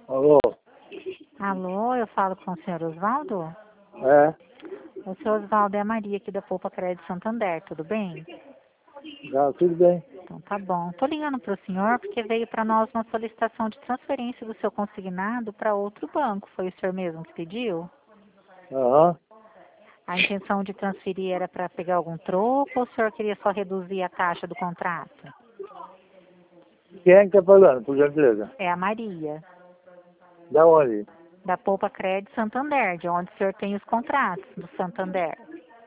Alô? Alô, eu falo com o senhor Osvaldo? É? O senhor Osvaldo é a Maria aqui da Poupa Crédito Santander, tudo bem? Já, tudo bem. Então tá bom. Tô ligando para o senhor porque veio para nós uma solicitação de transferência do seu consignado para outro banco. Foi o senhor mesmo que pediu? Aham. A intenção de transferir era para pegar algum troco ou o senhor queria só reduzir a taxa do contrato? Quem é que tá falando, por gentileza? É a Maria, Da onde? da Poupa Crédito Santander, de onde o senhor tem os contratos do Santander.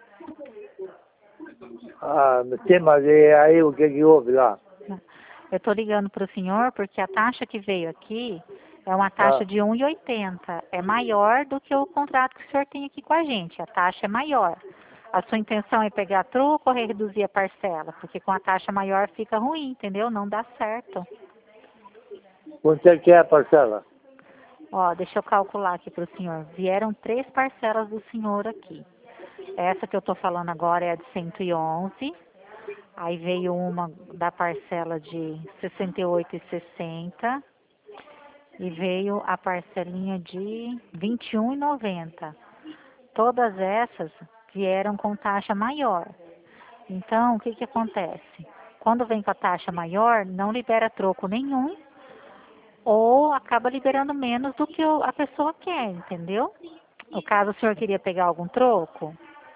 Ah, mas e aí o que que houve lá? Eu estou ligando para o senhor porque a taxa que veio aqui é uma taxa Ah, de 1,80. É maior do que o contrato que o senhor tem aqui com a gente. A taxa é maior. A sua intenção é pegar troco ou reduzir a parcela? Porque com a taxa maior fica ruim, entendeu? Não dá certo. quanto é que é a parcela? Ó, deixa eu calcular aqui para o senhor. Vieram 3 parcelas do senhor aqui. Essa que eu estou falando agora é a de 111. Aí veio uma da parcela de 68,60 e veio a parcelinha de 21,90. Todas essas vieram com taxa maior. Então, o que que acontece? Quando vem com a taxa maior, não libera troco nenhum ou acaba liberando menos do que a pessoa quer, entendeu? No caso, o senhor queria pegar algum troco?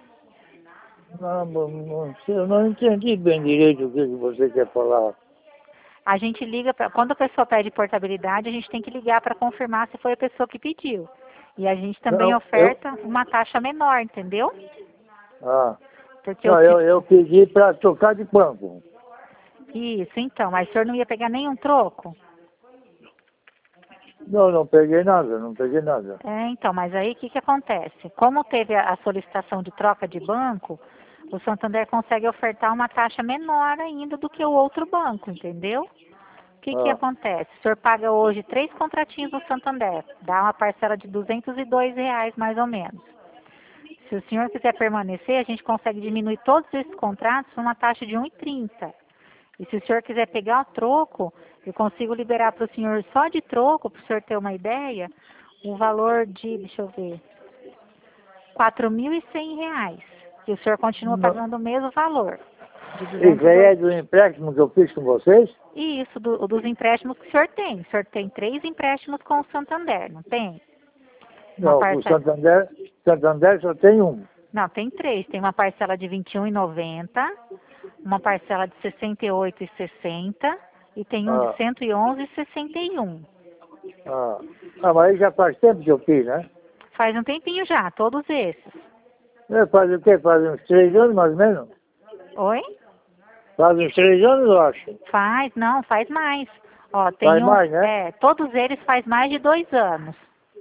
Não sei, eu não entendi bem direito o que que você quer falar. A gente liga para. Quando a pessoa pede portabilidade, a gente tem que ligar para confirmar se foi a pessoa que pediu. E a gente também Não, oferta uma taxa menor, entendeu? Ah, Porque o não, eu pedi para trocar de banco. Isso, então. Mas o senhor não ia pegar nenhum troco? Não, não peguei nada, não peguei nada. É, então, mas aí o que que acontece? Como teve a solicitação de troca de banco, o Santander consegue ofertar uma taxa menor ainda do que o outro banco, entendeu? O que que Ah, acontece? O senhor paga hoje 3 contratinhos no Santander, dá uma parcela de R$ 202 mais ou menos. Se o senhor quiser permanecer, a gente consegue diminuir todos esses contratos numa taxa de 1,30. E se o senhor quiser pegar o troco, eu consigo liberar para o senhor só de troco, para o senhor ter uma ideia, um valor de, deixa eu ver, R$ 4.100. E o senhor continua não. pagando o mesmo valor, de Isso aí 202. é do empréstimo que eu fiz com vocês? E isso dos empréstimos que o senhor tem. O senhor tem 3 empréstimos com o Santander, não tem? Uma Não, o parcela. Santander só tem um. Não, tem 3. Tem uma parcela de R$ 21,90, uma parcela de 68,60 e tem um de Ah, 111,61. ah. Mas aí já faz tempo que eu fiz, né? Faz um tempinho já, todos esses. Faz o quê? Faz uns 3 anos, mais ou menos? Oi? Faz uns 3 anos, eu acho. Faz, não, faz mais. Ó, Faz tem mais, né? todos eles faz mais de 2 anos.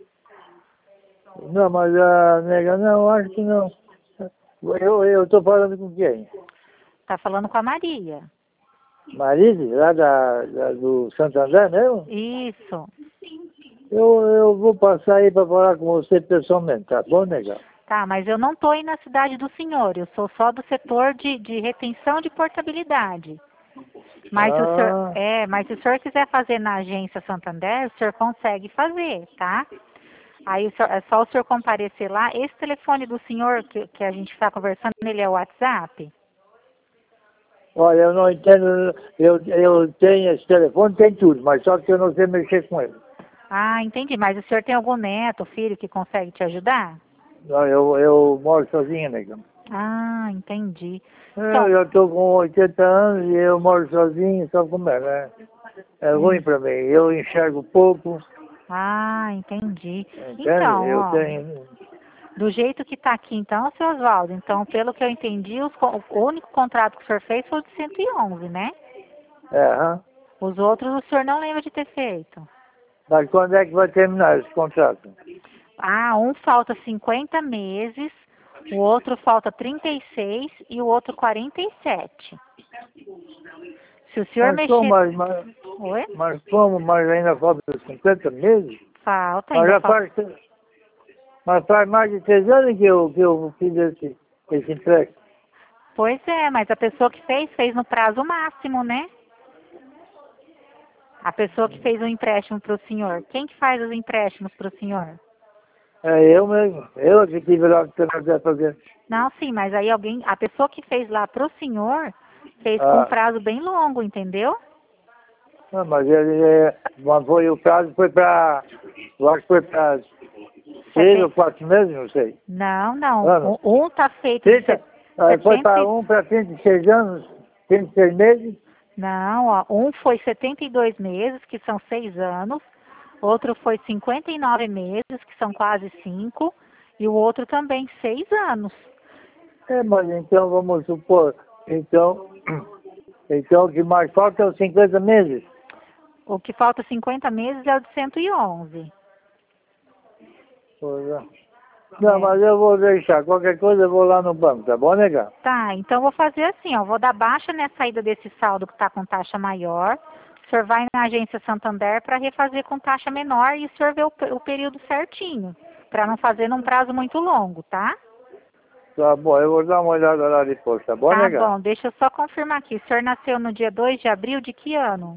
Não, mas a nega, não, acho que não. Eu tô falando com quem? Tá falando com a Maria. Marise, lá do Santander mesmo? Isso. Eu vou passar aí para falar com você pessoalmente, tá bom, nega? Tá, mas eu não tô aí na cidade do senhor, eu sou só do setor de retenção de portabilidade. Mas se o senhor, Ah, mas se o senhor quiser fazer na agência Santander, o senhor consegue fazer, tá? Aí é só o senhor comparecer lá. Esse telefone do senhor que a gente está conversando, ele é o WhatsApp? olha, eu não entendo, eu tenho esse telefone, tem tudo, mas só que eu não sei mexer com ele. Ah, entendi. Mas o senhor tem algum neto, filho que consegue te ajudar? Não, eu moro sozinho, nega. Ah, entendi. Eu Então, já estou com 80 anos e eu moro sozinho, sabe como é, né? É ruim hum, para mim, eu enxergo pouco, entendi. entende? Então, Eu ó, tenho... do jeito que tá aqui então, seu Oswaldo, então, pelo que eu entendi, o único contrato que o senhor fez foi o de 111, né? Aham. Os outros o senhor não lembra de ter feito. Mas quando é que vai terminar esse contrato? Ah, um falta 50 meses, o outro falta 36 e o outro 47. Se o senhor Mas como, mexer... Oi? mas ainda falta 50 meses? Falta, Mas ainda já falta. faz mais de 3 anos que eu fiz esse empréstimo. Pois é, mas a pessoa que fez no prazo máximo, né? A pessoa que fez o empréstimo para o senhor. Quem que faz os empréstimos para o senhor? É eu mesmo. Eu que tive lá no fazer. Não, sim, mas aí a pessoa que fez lá para o senhor, fez com um Ah, prazo bem longo, entendeu? não, mas mas foi o prazo, foi para, eu acho que foi para 3 ou 4 meses, não sei. Não, não. Ano. Um tá feito de 30, foi 70. para 36 anos, 36 meses. Não, ó, um foi 72 meses, que são 6 anos. Outro foi 59 meses, que são quase 5. E o outro também 6 anos. Mas então vamos supor, então o que mais falta é os 50 meses. O que falta 50 meses é o de 111. Pois é. Não, É. mas eu vou deixar. Qualquer coisa eu vou lá no banco, tá bom, nega? Tá, então vou fazer assim, ó. Vou dar baixa nessa saída desse saldo que está com taxa maior. O senhor vai na agência Santander para refazer com taxa menor e o senhor vê o período certinho. Para não fazer num prazo muito longo, tá? Tá bom, eu vou dar uma olhada lá depois, tá bom, Tá nega? bom, deixa eu só confirmar aqui. O senhor nasceu no dia 2 de abril de que ano?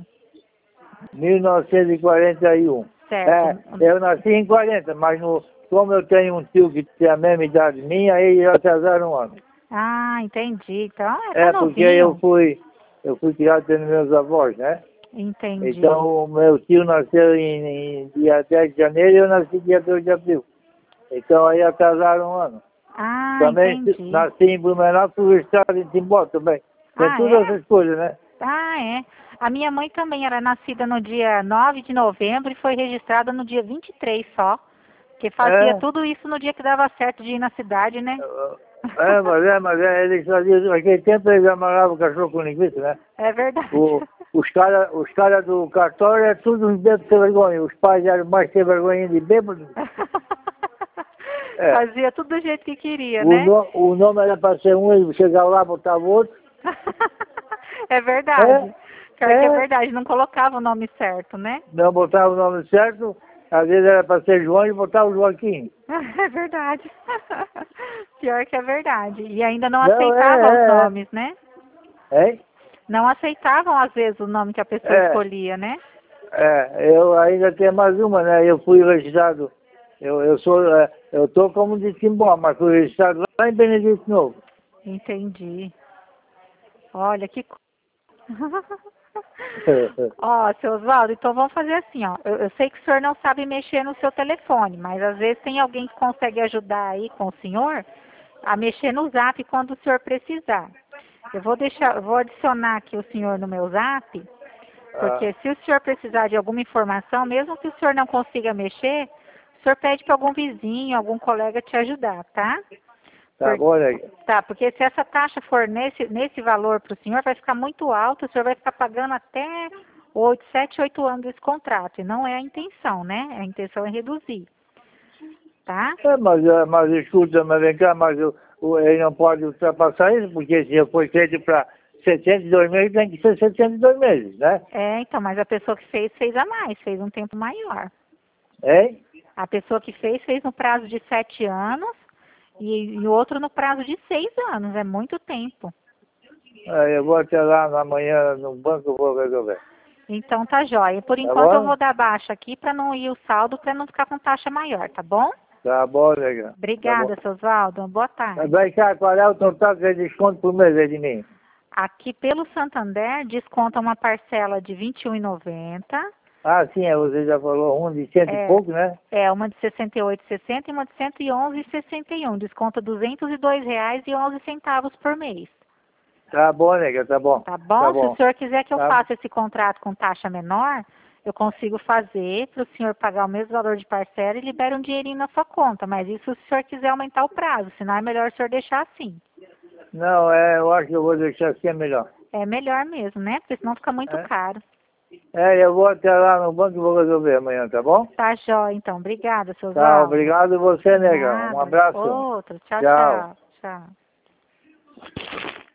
1941. Certo. Eu nasci em 40, mas como eu tenho um tio que tem a mesma idade minha, aí já atrasaram um ano. Ah, entendi. Então, tá Porque novinho. eu fui criado pelos meus avós, né? Entendi. Então, o meu tio nasceu em dia 10 de janeiro e eu nasci dia 2 de abril. Então, aí atrasaram um ano. Ah, Também entendi. nasci em Blumenau, fui registrado em Timbó também. Tem Ah, todas é? essas coisas, né? Ah, é. A minha mãe também era nascida no dia 9 de novembro e foi registrada no dia 23 só. Porque fazia É, tudo isso no dia que dava certo de ir na cidade, né? eles faziam, naquele tempo eles amarravam o cachorro com linguiça, né? É verdade. Os cara do cartório é tudo uns bêbados sem vergonha. Os pais eram mais sem vergonha de bêbado. É. Fazia tudo do jeito que queria, né? O nome era para ser um, ele chegava lá, botava outro. É É, verdade. Pior que é é. verdade, não colocava o nome certo, né? Não botava o nome certo, às vezes era para ser João e botava o Joaquim. É verdade. Pior que é verdade. E ainda não Não, aceitavam os nomes, né? Hein? Não aceitavam, às vezes, o nome que a pessoa É, escolhia, né? eu ainda tenho mais uma, né? Eu fui registrado, eu tô como de Timbó, mas fui registrado lá em Benedito Novo. Entendi. Olha que. Ó, seu Oswaldo, então vamos fazer assim, ó. Eu sei que o senhor não sabe mexer no seu telefone, mas às vezes tem alguém que consegue ajudar aí com o senhor a mexer no Zap quando o senhor precisar. Eu vou adicionar aqui o senhor no meu Zap, porque se o senhor precisar de alguma informação, mesmo que o senhor não consiga mexer, o senhor pede para algum vizinho, algum colega te ajudar, tá? Tá bom, né? Tá, porque se essa taxa for nesse valor para o senhor, vai ficar muito alto, o senhor vai ficar pagando até 7, 8 anos desse contrato. E não é a intenção, né? A intenção é reduzir. Tá? Mas escuta, mas vem cá, mas ele não pode ultrapassar isso, porque se foi feito para 72 meses, tem que ser 72 meses, né? É, então, mas a pessoa que fez a mais, fez um tempo maior. Hein? A pessoa que fez no prazo de 7 anos e o outro no prazo de 6 anos. É muito tempo. Eu vou até lá amanhã no banco, eu vou resolver. Então tá jóia. Por Tá enquanto eu bom? vou dar baixa aqui para não ir o saldo, para não ficar com taxa maior, tá bom? Tá bom, legal. Obrigada, seu Oswaldo. Boa tarde. Vai cá, qual é o total de desconto por mês aí de mim? Aqui pelo Santander desconta uma parcela de R$ 21,90. Ah, sim, você já falou um de cento e pouco, né? É uma de R$ 68,60 e uma de R$ 111,61. Desconta R$ 202,11 por mês. Tá bom, nega, tá bom. Tá bom? Tá Se o bom. senhor quiser que eu Tá. faça esse contrato com taxa menor, eu consigo fazer para o senhor pagar o mesmo valor de parcela e libera um dinheirinho na sua conta. Mas isso se o senhor quiser aumentar o prazo, senão é melhor o senhor deixar assim. Não, eu acho que eu vou deixar assim, é melhor. É melhor mesmo, né? Porque senão fica muito caro. Eu vou até lá no banco e vou resolver amanhã, tá bom? Tá jóia, então. Obrigada, seu Tá, Oswaldo. obrigado você, nega. Um Nada. abraço. Outro. Tchau, Tchau. tchau. Tchau.